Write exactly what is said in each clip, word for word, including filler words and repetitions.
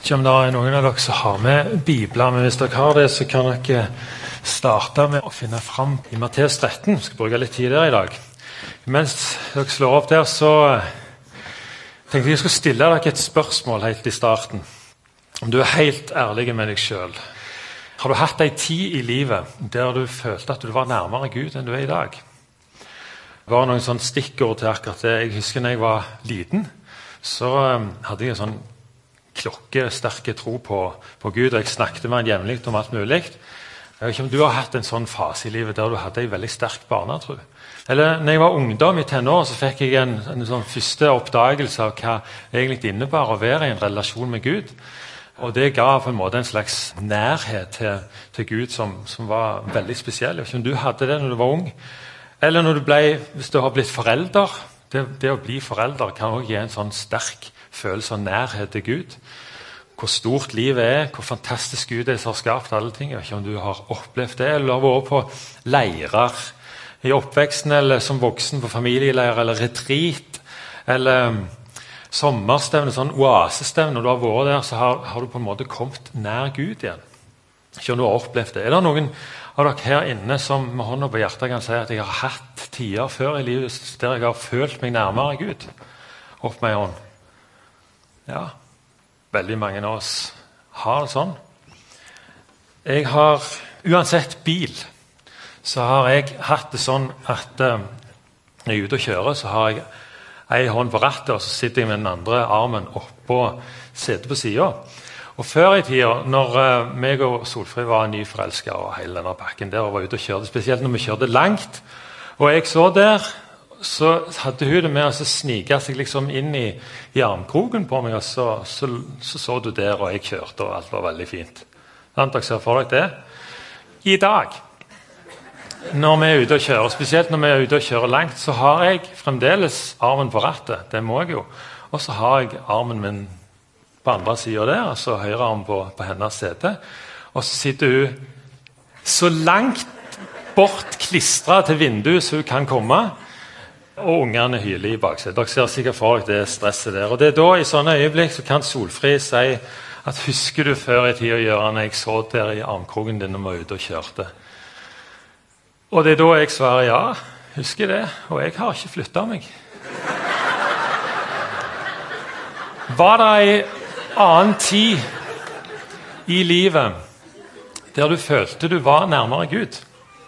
Ikke om det er noen av dere som har med Bibler, men hvis dere har det, så kan dere starte med å finne fram i Matteus tretten. Jeg skal bruke litt tid der i dag. Mens dere slår opp der, så tenkte jeg jeg skulle stille dere et spørsmål helt i starten. Om du er helt ærlig med deg selv. Har du hatt en tid i livet der du følte at du var nærmere Gud enn du er i dag? Det var noen sånne stikkord til akkurat det. Jeg husker når jeg var liten, så hadde jeg en sånn klokkesterke tro på, på Gud, og jeg snakket med han jevnlig om alt mulig. Jeg vet ikke om du har hatt en sånn fase i livet der du hadde en veldig sterk barnetro. Eller når jeg var ungdom i tenår, så fikk jeg en, en sånn første oppdagelse av hva det egentlig innebar å være i en relasjon med Gud. Og det ga på en måte en slags nærhet til, til Gud som, som var veldig spesiell. Jeg vet ikke om du hadde det når du var ung, eller når du ble, hvis du har blitt forelder. Det, det å bli forelder kan også gi en sånn sterk følelse av nærhet til Gud. Hvor stort livet er, hvor fantastisk Gud er som har skapt alle ting. Jeg vet ikke om du har opplevd det, eller har vært på leirer i oppveksten, eller som voksen på familieleirer, eller retreat, eller sommerstevne, sånn oasestevne. Når du har vært der, så har, har du på en måte kommet nær Gud igjen. Ikke om du har opplevd det. Er det noen av dere her inne som med hånda på hjertet kan si at jeg har hatt tider før i livet der jeg har følt meg nærmere Gud? Opp med en hånd. Ja, veldig mange av oss har det sånn. Jeg har, uansett bil, så har jeg hatt det sånn at eh, når jeg er ute og kjører, så har jeg en hånd på rattet, og så sitter jeg med den andre armen oppå setet på siden. Og før i tiden, når eh, meg og Solfrid var nyforelsket og hele denne pakken der, og var ute og kjørte, spesielt når vi kjørte langt, og jeg så der, så hadde hun det med å snike seg liksom inn i, i armkroken på meg, og så så, så så du der, og jeg kjørte, og alt var veldig fint. Sånn, dere ser for dere det. I dag, når vi er ute og kjører, spesielt når vi er ute og kjører langt, så har jeg fremdeles armen på rattet, det må jeg jo, og så har jeg armen min på andre siden der, og så høyre armen på, på hennes sete, og så sitter hun så langt bort klistret til vinduet så hun kan komme, og ungene hyler i baksetet. Dere ser sikkert for dere det stresset der. Og det er da, i sånne øyeblikk, så kan Solfrid si at husker du før i tiden å gjøre når jeg så der i armkroken din når vi var ute og kjørte? Og det er da jeg svarer ja, husker det, og jeg har ikke flyttet meg. Var det en annen tid i livet der du følte du var nærmere Gud?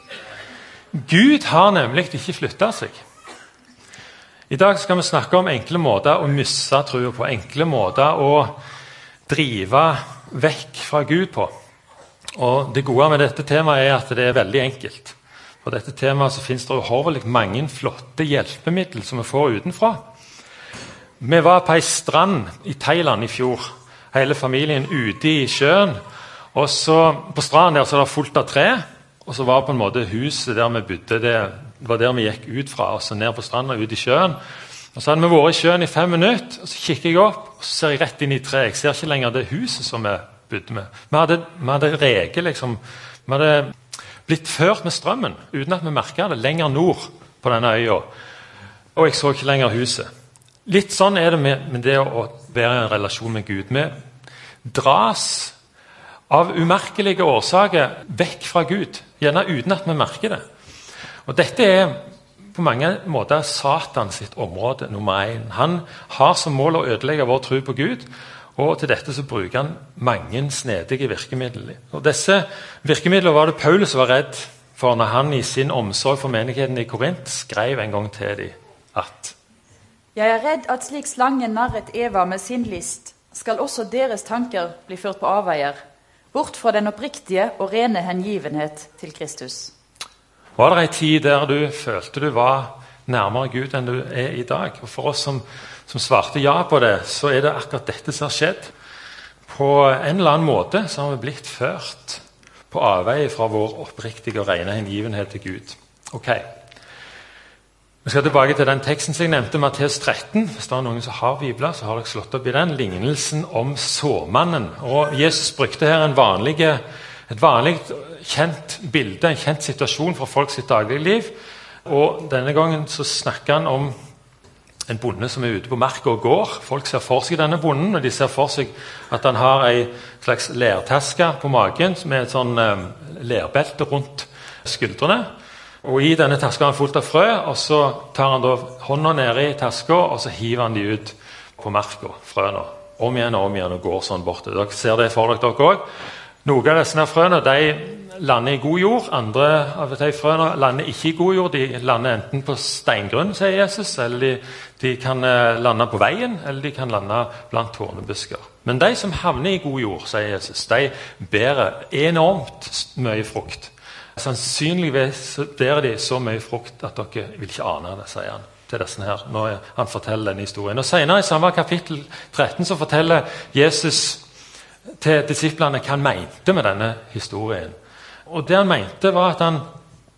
Gud har nemlig ikke flyttet seg. I dag skal vi snakke om enkle måter å miste troen på, enkle måter å drive vekk fra Gud på. Og det gode med dette temaet er at det er veldig enkelt. For dette temaet så finnes det uhorvelig mange flotte hjelpemidler som vi får utenfra. Vi var på en strand i Thailand i fjor, hele familien ute i sjøen, og så på stranden der så er det fullt av tre, og så var på en måte huset der vi bodde det. Det var der vi gikk ut fra, og så ned på stranden og ut i sjøen. Og så hadde vi vært i sjøen i fem minutter, og så kikker jeg opp, og så ser jeg rett inn i tre. Jeg ser ikke lenger det huset som vi bodde med. Vi hadde, vi hadde rege, liksom. Vi hadde blitt ført med strømmen, uten at vi merket det, lenger nord på denne øya. Og jeg så ikke lenger huset. Litt sånn er det med, med det å være i en relasjon med Gud. Vi dras av umerkelige årsaker vekk fra Gud, gjerne uten at vi merker det. Og dette er på mange måter Satan sitt område nummer én. Han har som mål å ødelegge vår tro på Gud, og til dette så bruker han mange snedige virkemidler. Og disse virkemidlene var det Paulus var redd for når han i sin omsorg for menigheten i Korint skrev en gang til dem at «Jeg er redd at slik slangen narret Eva med sin list, skal også deres tanker bli ført på avveier, bort fra den oppriktige og rene hengivenhet til Kristus.» Var det en tid der du følte du var nærmere Gud enn du er i dag? Og for oss som, som svarte ja på det, så er det akkurat dette som har skjedd. På en eller annen måte så har vi blitt ført på avveie fra vår oppriktige og rene hengivenhet til Gud. Ok. Vi skal tilbake til den teksten som jeg nevnte, Matteus tretten. Hvis det er noen som har bibler, så har dere slått opp i den. Lignelsen om såmannen. Og Jesus brukte her en vanlig Et vanlig kjent bilde, en kjent situasjon fra folk sitt daglige liv. Og denne gangen så snakker han om en bonde som er ute på marka og går. Folk ser for seg denne bonden, og de ser for seg at han har en slags lertaske på magen med et sånn eh, lerbelte rundt skuldrene. Og i denne taska har han fullt av frø, og så tar han da hånda nede i taska, og så hiver han de ut på marka, frøene. Om igjen og om igjen og går sånn borte. Dere ser det for dere dere også. Noen av disse frøene de lander i god jord, andre av de frøene lander ikke i god jord. De lander enten på steingrunn, sier Jesus, eller de, de kan lande på veien, eller de kan lande blant tornebusker. Men de som havner i god jord, sier Jesus, de bærer enormt mye frukt. Sannsynligvis bærer de så mye frukt at dere vil ikke ane det, sier han til disse her, når han forteller denne historien. Og senere i samme kapittel tretten så forteller Jesus til disiplene hva han mente med denne historien. Og det han mente var at han,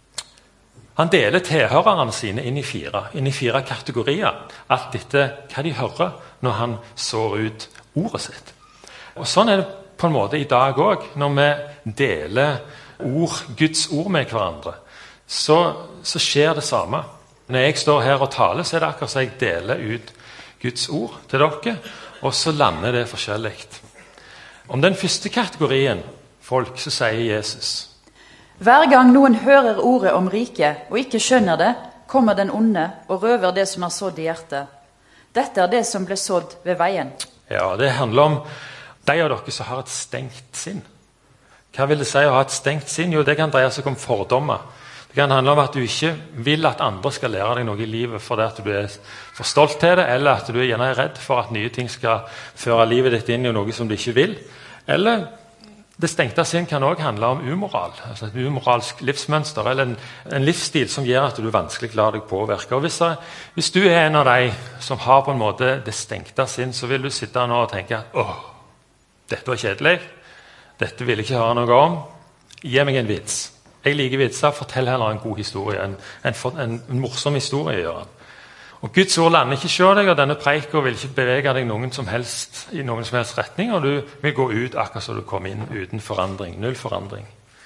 han deler tilhørerne sine inn i fire, inn i fire kategorier. Alt etter hva de hører når han sår ut ordet sitt. Og sånn er det på en måte i dag også, når vi deler ord, Guds ord med hverandre, så, så skjer det samme. Når jeg står her og taler, så er det akkurat så jeg deler ut Guds ord til dere, og så lander det forskjellig. Om den første kategorien folk, så sier Jesus: Hver gang noen hører ordet om riket og ikke skjønner det, kommer den onde og røver det som er sådd i hjertet. Dette er det som ble sådd ved veien. Ja, det handler om de av dere som har et stengt sinn. Hva vil det si å ha et stengt sinn? Jo, det kan dreie seg om fordommer. Det kan handle om at du ikke vil at andre skal lære deg noe i livet fordi at du er for stolt til det, eller at du er gjerne redd for at nye ting skal føre livet ditt inn i noe som du ikke vil. Eller det stengte sinn kan også handle om umoral, altså et umoralsk livsmønster, eller en, en livsstil som gjør at du vanskelig lar deg påvirke. Og hvis, hvis du er en av de som har på en måte det stengte sinn, så vil du sitte nå og tenke at åh, dette var kjedelig, dette vil jeg ikke høre noe om, gi meg en vits. Jeg liker vitser, fortell heller en god historie, en, en, en, en morsom historie gjør han. Og Guds ord lander ikke selv deg, og denne preiker vil ikke bevege deg noen som helst, i noen som helst retning, og du vil gå ut akkurat som du kom inn, uten forandring, null forandring.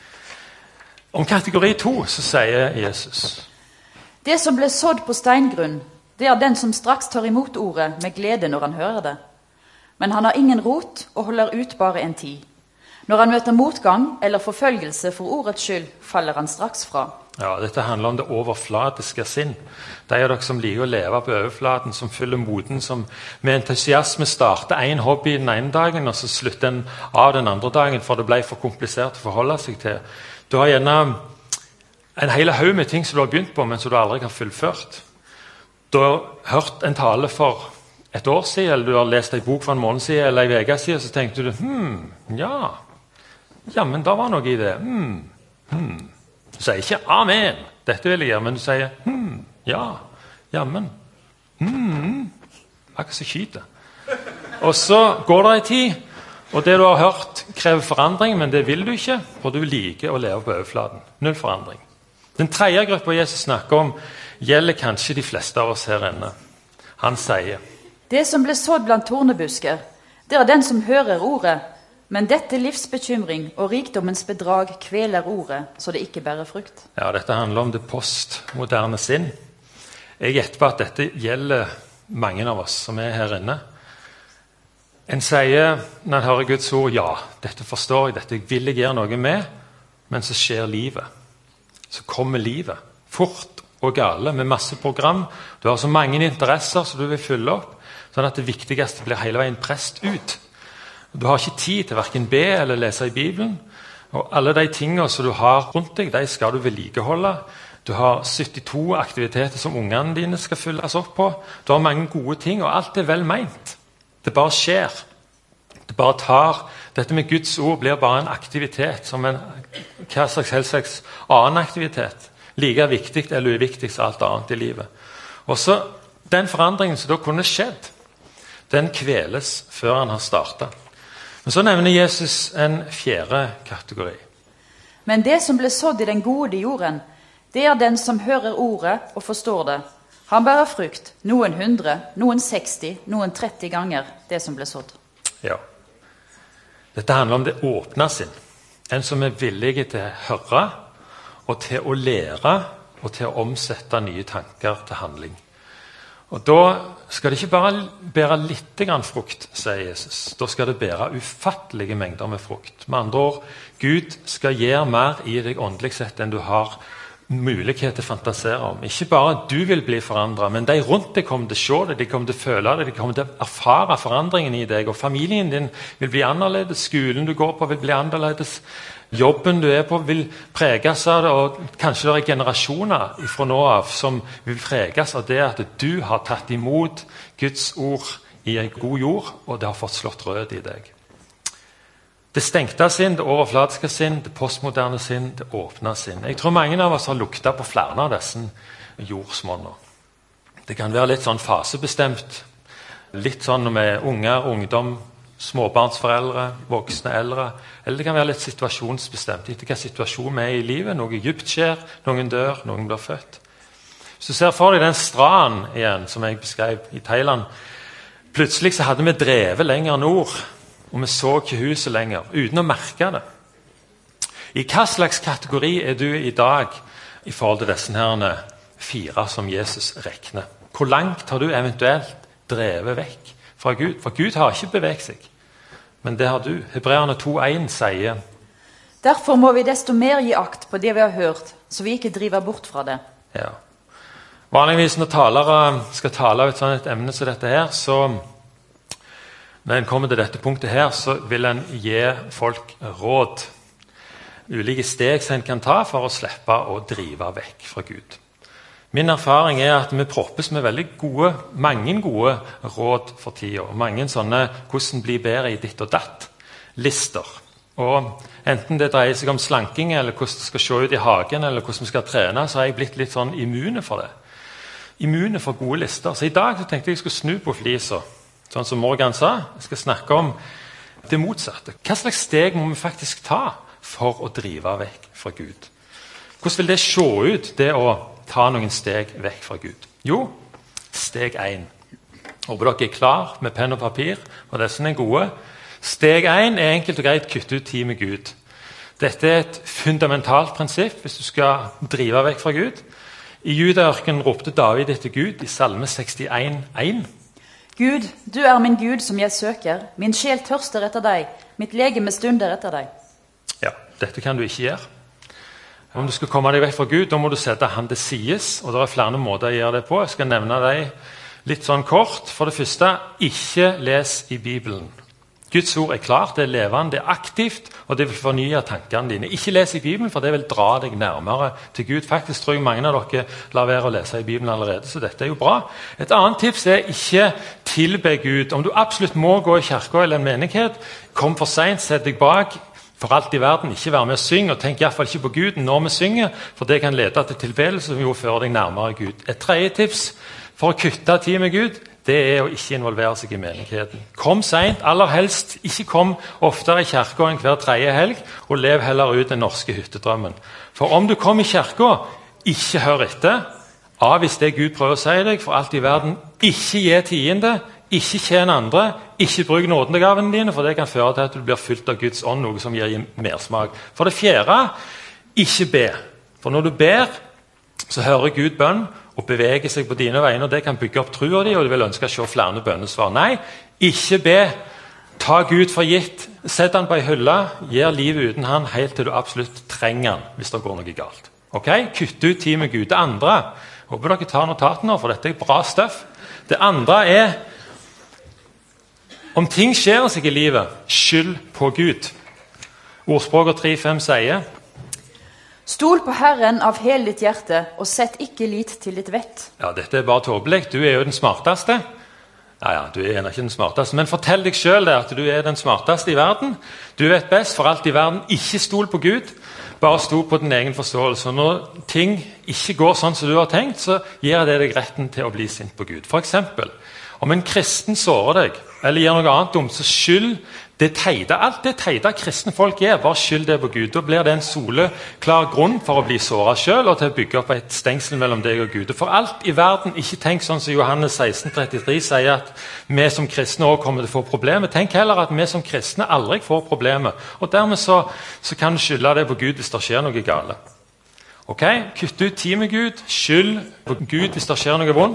Om kategori to så sier Jesus: Det som ble sådd på steingrunn, det er den som straks tar imot ordet med glede når han hører det. Men han har ingen rot og holder ut bare en tid. Når han møter motgang eller forfølgelse for ordets skyld, faller han straks fra. Ja, dette handler om det overflatiske sinn. De av dere som liker å leve på overflaten, som fyller moden, som med entusiasme starter en hobby den ene dagen, og så slutter den av den andre dagen, for det ble for komplisert å forholde seg til. Du har gjerne en hel haug med ting som du har begynt på, men som du aldri har fullført. Du har hørt en tale for et år siden, eller du har lest en bok for en måned siden, eller en uke siden, så tenkte du, hm, ja, ja, men da var noe i det. Hmm, hmm. Du sier ikke amen, dette vil jeg gjøre, men du sier hmm, ja, jammen. Hmm, akkurat så skyter. Og så går det en tid, og det du har hørt krever forandring, men det vil du ikke, for du liker å leve på overflaten. Null forandring. Den tredje gruppa Jesus snakker om gjelder kanskje de fleste av oss her inne. Han sier: Det som ble sådd blant tornebusker, det er den som hører ordet, men dette livsbekymring og rikdommens bedrag kveler ordet, så det ikke bærer frukt. Ja, dette handler om det postmoderne sinn. Jeg gjetter på at dette gjelder mange av oss som er her inne. En sier, når en hører Guds ord, ja, dette forstår jeg, dette vil jeg gjøre noe med, men så skjer livet. Så kommer livet. Fort og gale, med masse program. Du har så mange interesser som du vil fylle opp, sånn at det viktigste blir hele veien prest ut. Du har ikke tid til hverken be eller lese i Bibelen. Og alle de tingene som du har rundt deg, de skal du vedlikeholde. Du har syttito aktiviteter som ungene dine skal fylles opp på. Du har mange gode ting, og alt er vel meint. Det bare skjer. Det bare tar. Dette med Guds ord blir bare en aktivitet, som en hva slags helst slags annen aktivitet. Like viktig eller uviktig som alt annet i livet. Og så den forandringen som da kunne skjedd, den kveles før han har startet. Men så nevner Jesus en fjerde kategori. Men det som ble sådd i den gode jorden, det er den som hører ordet og forstår det. Han bærer frukt, noen hundre, noen seksti, noen tretti ganger det som ble sådd. Ja. Dette handler om det åpne sinn. En som er villig til å høre, og til å lære, og til å omsette nye tanker til handling. Og da skal det ikke bare bære litt grann frukt, sier Jesus. Da skal det bære ufattelige mengder med frukt. Med andre ord, Gud skal gjøre mer i deg åndelig sett enn du har mulighet til å fantasere om. Ikke bare du vil bli forandret, men de rundt deg kommer til å se det, de kommer til å føle det, de kommer til å erfare forandringen i deg, og familien din vil bli annerledes, skolen du går på vil bli annerledes, jobben du er på vil preges av det, og kanskje det er generasjoner fra nå av som vil preges av det at du har tatt imot Guds ord i en god jord, og det har fått slått rød i deg. Det stengte sinn, det overfladiske sinn, det postmoderne sinn, det åpne sinn. Jeg tror mange av oss har luktet på flere av disse jordsmånene. Det kan være litt sånn fasebestemt, litt sånn med unger, ungdom, småbarnsforeldre, voksne, eldre, eller det kan være litt situasjonsbestemt. Etter hva situasjon vi er i livet, noe dypt skjer, noen dør, noen blir født. Hvis du ser for deg den stranden igjen, som jeg beskrev i Thailand, plutselig så hadde vi drevet lenger nord, og vi så ikke huset lenger, uten å merke det. I hva slags kategori er du i dag i forhold til disse her fire som Jesus regner? Hvor langt har du eventuelt drevet vekk fra Gud? For Gud har ikke beveget seg, men det har du. Hebreerne to en sier: Derfor må vi desto mer gi akt på det vi har hørt, så vi ikke driver bort fra det. Ja. Vanligvis når talere skal tale av et sånt emne som dette her, så når en kommer til dette punktet her, så vil en gi folk råd. Ulike steg som en kan ta for å slippe å drive vekk fra Gud. Min erfaring er at vi proppes med veldig gode, mange gode råd for tida. Mange sånne 'hvordan bli bedre i ditt og datt'-lister. Og enten det dreier seg om slanking, eller hvordan det skal se ut i hagen, eller hvordan vi skal trene, så har jeg blitt litt sånn immune for det. Immune for gode lister. Så i dag så tenkte jeg jeg skulle snu på flisa. Sånn som Morgan sa, jeg skal snakke om det motsatte. Hva slags steg må vi faktisk ta for å drive vekk fra Gud? Hvordan vil det se ut, det å ta noen steg vekk fra Gud? Jo, steg én. Håper dere er klar med penn og papir, og disse er gode. Steg én er enkelt og greit kutte ut tid med Gud. Dette er et fundamentalt prinsipp hvis du skal drive vekk fra Gud. I Judaørkenen ropte David etter Gud i Salme sekstien en. Gud, du er min Gud som jeg søker. Min sjel tørster etter deg. Mitt legeme stunder etter deg. Ja, dette kan du ikke gjøre. Om du skal komme deg vekk fra Gud, da må du sette han til sides. Og det er flere måter å gjøre det på. Jeg skal nevne deg litt sånn kort. For det første, ikke les i Bibelen. Guds ord er klart, det er levende, det er aktivt, og det vil fornye tankene dine. Ikke les i Bibelen, for det vil dra deg nærmere til Gud. Faktisk tror jeg mange av dere lar være å lese i Bibelen allerede, så dette er jo bra. Et annet tips er ikke tilbe Gud. Om du absolutt må gå i kirka eller en menighet, kom for sent, sett deg bak. For alt i verden, ikke være med å synge, og tenk i hvert fall ikke på Gud når vi synger, for det kan lede til tilbedelse som jo fører deg nærmere Gud. Et tredje tips for å kutte tid med Gud, det er å ikke involvere seg i menigheten. Kom sent, aller helst. Ikke kom oftere i kirka enn hver tredje helg, og lev heller ut den norske hyttedrømmen. For om du kom i kirka, ikke hør etter. Avvis det Gud prøver å si deg, for alt i verden. Ikke gi tiende, ikke tjen andre, ikke bruk nådegavene dine, for det kan føre til at du blir fylt av Guds ånd, noe som gir mersmak. For det fjerde, ikke be. For når du ber, så hører Gud bønn, og beveger seg på dine vegne, og det kan bygge opp trua di, og du vil ønske å se flere bønnesvar. Nei, ikke be. Ta Gud for gitt. Sett han på en hylle. Gjør livet uten han helt til du absolutt trenger han, hvis det går noe galt. Ok? Kutt ut tid med Gud. Det andre, håper dere tar notatene, for dette er bra støff. Det andre er, om ting skjer seg i livet, skyld på Gud. Ordspråket tre fem sier: Stol på Herren av hele ditt hjerte, og sett ikke lit til ditt vett. Ja, dette er bare tåpelig. Du er jo den smarteste. Ja, ja, du er ikke den smarteste, men fortell deg selv det, at du er den smarteste i verden. Du vet best, for alt i verden. Ikke stol på Gud, bare stol på din egen forståelse. Når ting ikke går sånn som du har tenkt, så gir det deg retten til å bli sint på Gud. For eksempel, om en kristen sårer deg, eller gjør noe annet dumt, så skyld det teide. Alt det teide kristne folk gjør, bare skyld det på Gud. Da blir det en soleklar grunn for å bli såret selv, og til å bygge opp et stengsel mellom deg og Gud. For alt i verden, ikke tenk sånn som Johannes seksten trettitre sier, at vi som kristne også kommer til å få problemer. Tenk heller at vi som kristne aldri får problemer. Og dermed så, så kan du skylde det på Gud hvis det skjer noe gale. Ok? Kutt ut tid med Gud, skyld på Gud hvis det skjer noe vondt,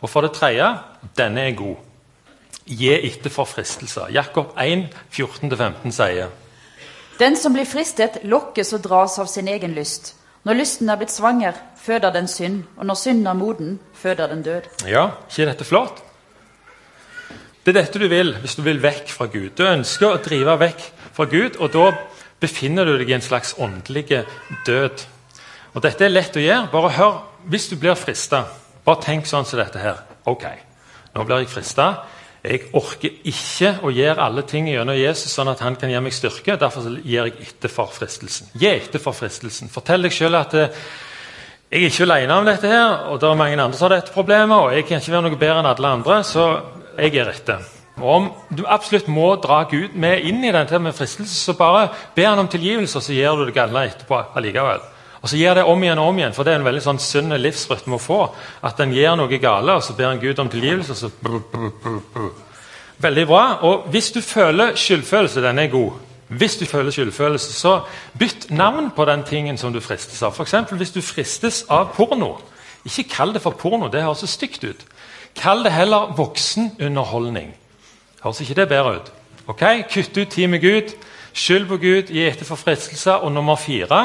Og for det tredje, denne er god. Gi etter for fristelser. Jakob en, fjorten til femten sier: Den som blir fristet, lokkes og dras av sin egen lyst. Når lysten er blitt svanger, føder den synd, og når synden er moden, føder den død. Ja, ikke dette flott? Det er dette du vil hvis du vil vekk fra Gud. Du ønsker å drive vekk fra Gud, og da befinner du deg i en slags åndelig død. Og dette er lett å gjøre. Bare hør, hvis du blir fristet, bare tenk sånn som dette her. Ok, nå blir jeg fristet. Jeg orker ikke å gjøre alle ting gjennom Jesus sånn at han kan gi meg styrke. Derfor gir jeg etter for fristelsen. Gi etter for fristelsen. Fortell deg selv at eh, jeg er ikke alene om dette her, og det er mange andre som har dette problemet, og jeg kan ikke være noe bedre enn alle andre, så jeg gir etter. Og om du absolutt må dra Gud med inn i dette med fristelse, så bare be han om tilgivelse, og så gjør du det gale etterpå allikevel. Og så gjør det om igjen og om igjen, for det er en veldig sånn sunn livsrytme å få, at den gjør noe gale, og så ber han Gud om tilgivelse, og så brr, brr, brr, brr. Veldig bra. Og hvis du føler skyldfølelse, den er god. Hvis du føler skyldfølelse, så bytt navn på den tingen som du fristes av. For eksempel, hvis du fristes av porno, ikke kall det for porno, det høres så stygt ut. Kall det heller voksenunderholdning. Høres ikke det bedre ut? Ok, kutt ut tid med Gud, skyld på Gud, gi etter for fristelser, og nummer fire,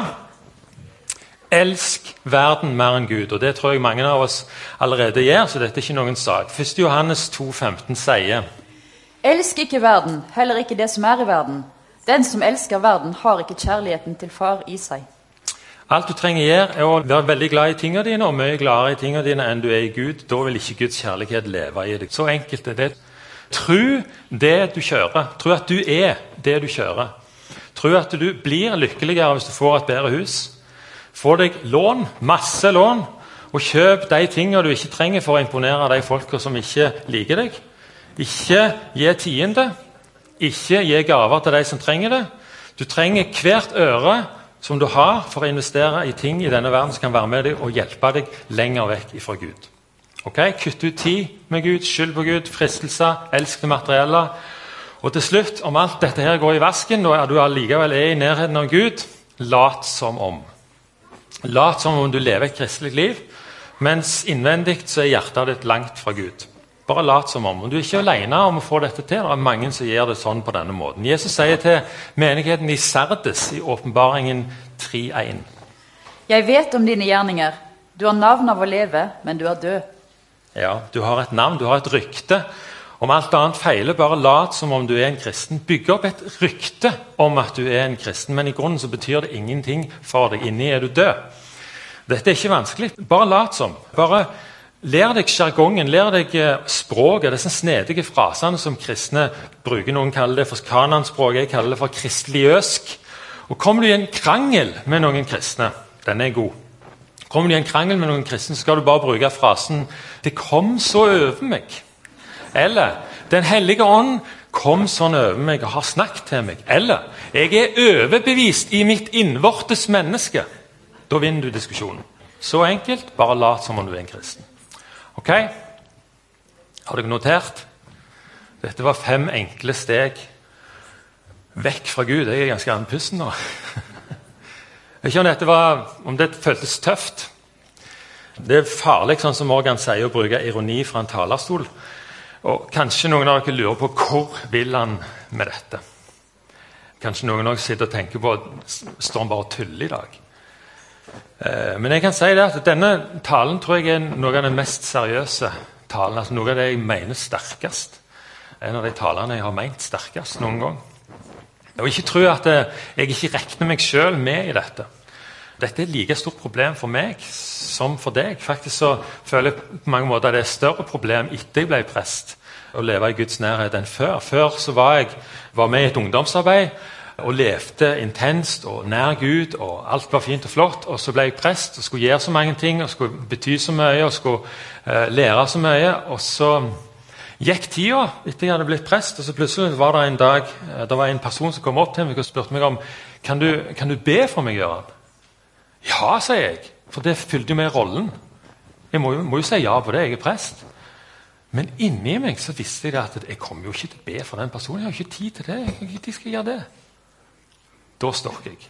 elsk verden mer enn Gud, og det tror jeg mange av oss allerede gjør, så dette er ikke noen sak. første Johannes to, femten sier: Elsk ikke verden, heller ikke det som er i verden. Den som elsker verden, har ikke kjærligheten til far i seg. Alt du trenger gjøre er å være veldig glad i tingene dine, og mye gladere i tingene dine enn du er i Gud. Da vil ikke Guds kjærlighet leve i deg. Så enkelt er det. Tro det du kjører. Tro at du er det du kjører. Tro at du blir lykkeligere hvis du får et bedre hus. Få deg lån, masse lån, og kjøp de tingene du ikke trenger for å imponere de folka som ikke liker deg. Ikke gi tiende, ikke gi gaver til de som trenger det. Du trenger hvert øre som du har for å investere i ting i denne verden som kan være med deg og hjelpe deg lenger vekk fra Gud. Ok, kutt ut tid med Gud, skyld på Gud, fristelser, elsk det materielle. Og til slutt, om alt dette her går i vasken, og du allikevel er i nærheten av Gud, lat som om. Lat som om du lever et kristelig liv, mens innvendig så er hjertet ditt langt fra Gud. Bare lat som om. Og du er ikke alene om å få dette til. Det er mange som gjør det sånn på denne måten. Jesus sier til menigheten i Sardes i åpenbaringen tre én: Jeg vet om dine gjerninger. Du har navn av å leve, men du er død. Ja, du har et navn, du har et rykte. Om alt annet feiler, bare lat som om du er en kristen. Bygg opp et rykte om at du er en kristen, men i grunnen så betyr det ingenting for deg. Inni er du død. Dette er ikke vanskelig. Bare lat som. Bare lær deg sjargongen, lær deg språket, disse snedige frasene som kristne bruker. Noen kaller det for kananspråk, jeg kaller det for kristeliøsk. Og kommer du i en krangel med noen kristne, den er god. Kommer du i en krangel med noen kristne, så skal du bare bruke frasen «Det kom så over meg». Eller «Den hellige ånd kom sånn over meg og har snakket til meg». Eller «Jeg er overbevist i mitt innvortes menneske». Da vinner du diskusjonen. Så enkelt, bare lat som om du er en kristen. Ok? Har dere notert? Dette var fem enkle steg vekk fra Gud. Jeg er ganske andpusten nå. Jeg vet ikke om dette var, om det føltes tøft. Det er farlig, sånn som Morgan sier, å bruke ironi fra en talerstol. Og kanskje noen av dere lurer på hvor vil han med dette. Kanskje noen av dere sitter og tenker på står han bare og tuller i dag. Eh, men jeg kan si det at denne talen tror jeg er noe av den mest seriøse talen. Altså noe av det jeg mener sterkest. En av de talene jeg har ment sterkest noen gang. Og ikke tro at jeg ikke regner meg selv med i dette. Dette er et like stort problem for meg som for deg. Faktisk så føler jeg på mange måter at det er et større problem etter jeg ble prest å leve i Guds nærhet enn før. Før så var jeg var med i et ungdomsarbeid og levde intenst og nær Gud, og alt var fint og flott. Og så ble jeg prest og skulle gjøre så mange ting og skulle bety så mye og skulle uh, lære så mye. Og så gikk tida etter jeg hadde blitt prest, og så plutselig var det en dag det var en person som kom opp til meg og spurte meg om kan du, kan du be for meg, Gøran? Ja, sier jeg, for det fylte jo med rollen. Jeg må jo, må jo si ja på det, jeg er prest. Men inni meg så visste jeg at jeg kommer jo ikke til å be for den personen. Jeg har ikke tid til det. Jeg har ikke tid til å gjøre det. Da stokk jeg.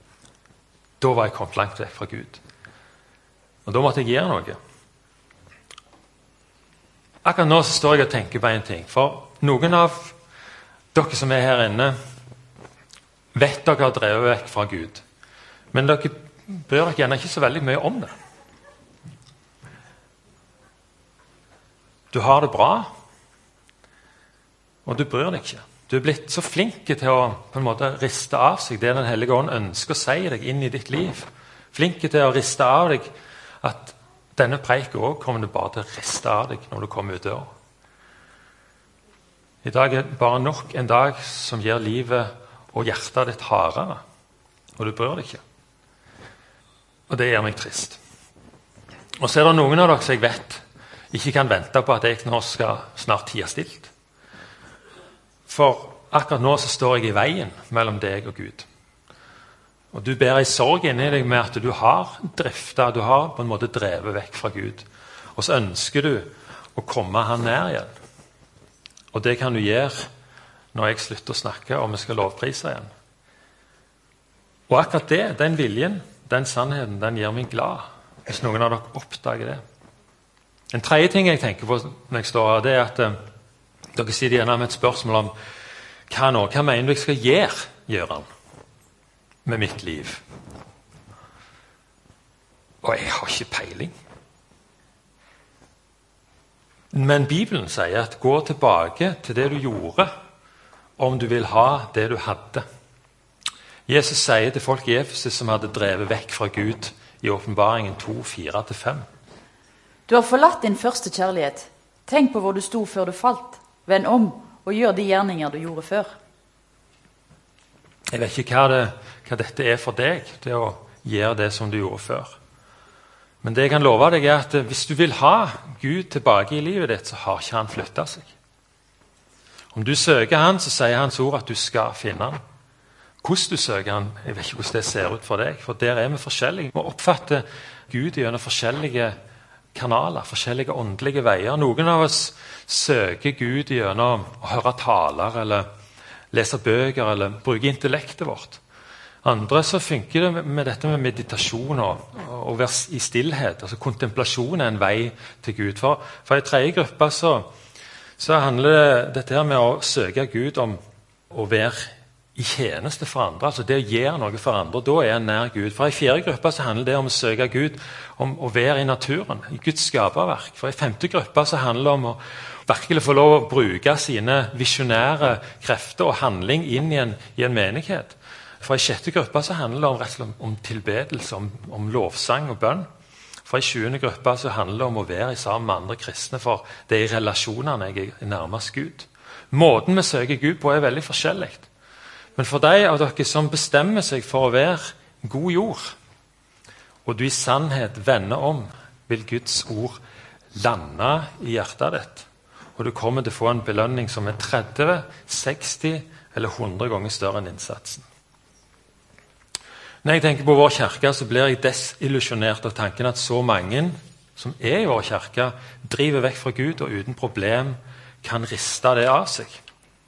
Da var jeg kommet langt vekk fra Gud. Og da måtte jeg gjøre noe. akkurat nå så står jeg og tenker på en ting. For noen av dere som er her inne, vet dere har drevet vekk fra Gud. Men dere bryr dere gjerne ikke så veldig mye om det. Du har det bra, og du bryr deg ikke. Du er blitt så flink til å på en måte riste av seg det Den hellige ånd ønsker å si deg inn i ditt liv. Flink til å riste av deg at denne preiken også kommer du bare til å riste av deg når du kommer ut døra. I dag er det bare nok en dag som gjør livet og hjertet ditt hardere, og du bryr deg ikke. Og det gjør meg trist. Og så er det noen av dere som jeg vet ikke kan vente på at jeg nå skal snart tie stilt. For akkurat nå så står jeg i veien mellom deg og Gud. Og du bærer i sorg inni deg med at du har driftet, du har på en måte drevet vekk fra Gud. Og så ønsker du å komme han nær igjen. Og det kan du gjøre når jeg slutter å snakke og vi skal lovprise igjen. Og akkurat det, den viljen, den sannheten, den gjør meg glad, hvis noen av dere oppdager det. En tredje ting jeg tenker på når jeg står her, det er at eh, dere sitter gjerne med et spørsmål om hva nå, hva mener du jeg skal gjøre, Gøran, med mitt liv? Og jeg har ikke peiling. Men Bibelen sier at gå tilbake til det du gjorde, om du vil ha det du hadde. Jesus sier til folk i Efesus som hadde drevet vekk fra Gud i åpenbaringen to, fire til fem. Du har forlatt din første kjærlighet. Tenk på hvor du sto før du falt. Vend om og gjør de gjerninger du gjorde før. Jeg vet ikke hva, det, hva dette er for deg, det å gjøre det som du gjorde før. Men det jeg kan love deg er at hvis du vil ha Gud tilbake i livet ditt, så har ikke han flyttet seg. Om du søker han, så sier hans ord at du skal finne han. Hvordan du søker han, jeg vet ikke hvordan det ser ut for deg, for der er vi forskjellige. Vi oppfatter Gud gjennom forskjellige kanaler, forskjellige åndelige veier. Noen av oss søker Gud gjennom å høre taler, eller lese bøker, eller bruke intellektet vårt. Andre så funker det med dette med meditasjon og, og være i stillhet. Altså kontemplasjon er en vei til Gud. For, for i tredje gruppe så, så handler det, dette her med å søke Gud om å være i tjeneste for andre, altså det å gjøre noe for andre, da er en nær Gud. For i fjerde gruppe så handler det om å søke Gud, om å være i naturen, i Guds skaperverk. For i femte gruppe så handler det om å virkelig få lov å bruke sine visionære krefter og handling inn i en, i en menighet. For i sjette gruppe så handler det om, rett og slett om tilbedelse, om, om lovsang og bønn. For i sjuende gruppe så handler det om å være sammen med andre kristne, for det er i relasjonene jeg er nærmest Gud. Måten vi søker Gud på er veldig forskjellig. Men for de av dere som bestemmer seg for å være god jord, og du i sannhet vender om, vil Guds ord lande i hjertet ditt. Og du kommer til å få en belønning som er tretti, seksti eller hundre ganger større enn innsatsen. Når jeg tenker på vår kirke, så blir jeg desillusjonert av tanken at så mange som er i vår kirke, driver vekk fra Gud og uten problem kan riste det av seg.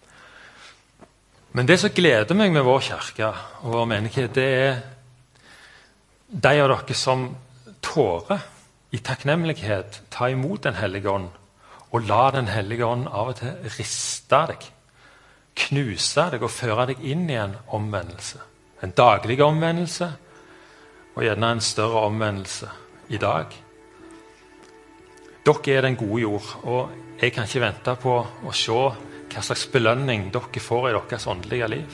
Men det som gleder meg med vår kirke og vår menighet, det er de av dere som tårer i takknemlighet ta imot Den hellige ånd, og la Den hellige ånd av og til riste deg, knuse deg og føre deg inn i en omvendelse. En daglig omvendelse, og gjerne en større omvendelse i dag. Dere er den gode jord, og jeg kan ikke vente på å se hva slags belønning dere får i deres åndelige liv.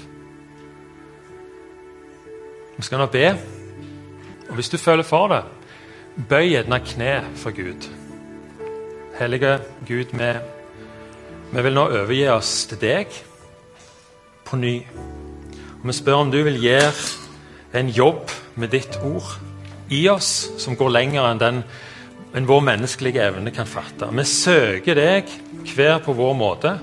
Vi skal nå be, og hvis du føler for det, bøy gjerne kne for Gud. Hellige Gud, vi, vi vil nå overgi oss til deg på ny. Og vi spør om du vil gjøre en jobb med ditt ord i oss, som går lenger enn den enn vår menneskelige evne kan fatte. Vi søker deg hver på vår måte,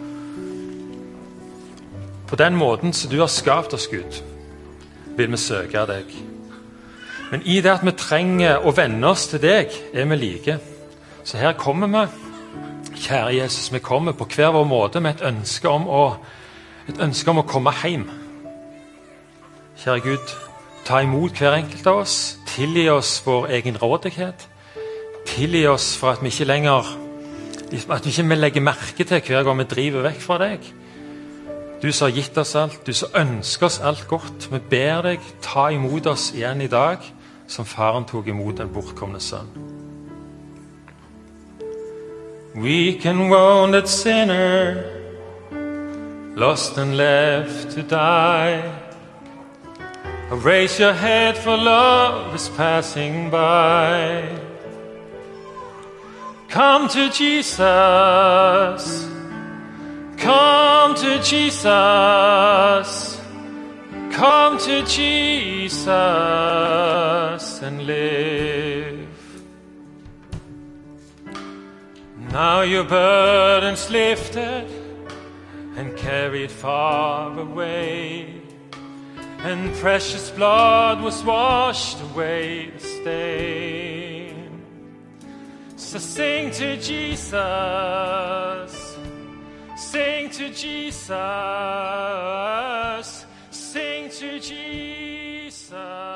på den måten som du har skapt oss, Gud, vil vi søke deg. Men i det at vi trenger å vende oss til deg, er vi like. Så her kommer vi, kjære Jesus, vi kommer på hver vår måte med et ønske om å, et ønske om å komme hjem. Kjære Gud, ta imot hver enkelt av oss, tilgi oss vår egen rådighet, tilgi oss for at vi ikke lenger At du ikke legger merke til hver gang vi driver vekk fra deg. Du som har gitt oss alt, du som ønsker oss alt godt. Vi ber deg, ta imot oss igjen i dag, som faren tok imot den bortkomne sønn. Weak and wounded sinner, lost and left to die. Raise your head, for love is passing by. Come to Jesus, come to Jesus, come to Jesus and live. Now your burden's lifted and carried far away, and precious blood was washed away the stain. So sing to Jesus, sing to Jesus, sing to Jesus.